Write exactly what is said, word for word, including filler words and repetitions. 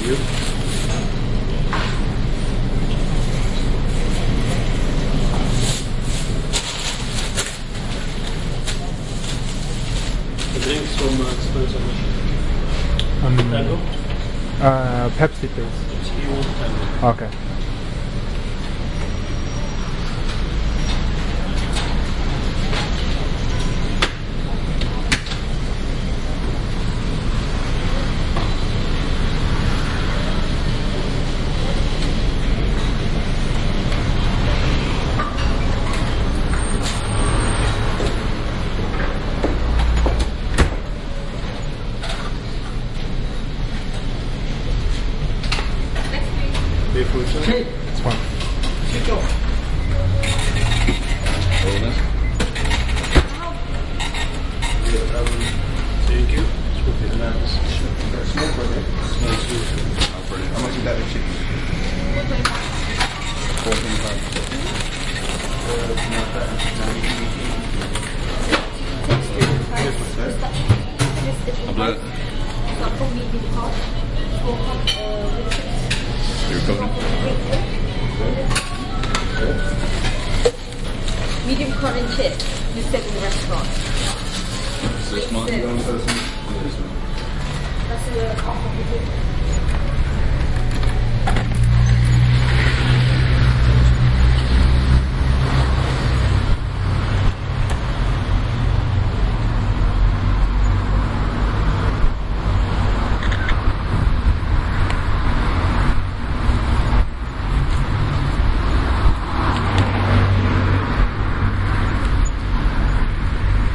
you. The drinks from uh, Expensive Mission. Um, Tango? uh, Pepsi, please. Pepsi, you want Tango? Okay. Beef food, sir? Hey, It's fine. Chico. Thank you. And that's Small burger. small soup. How much is that with chicken? four twenty-five. Blood. You're cooking. Medium corn and chips. You said in the restaurant. Six months. That's a half of the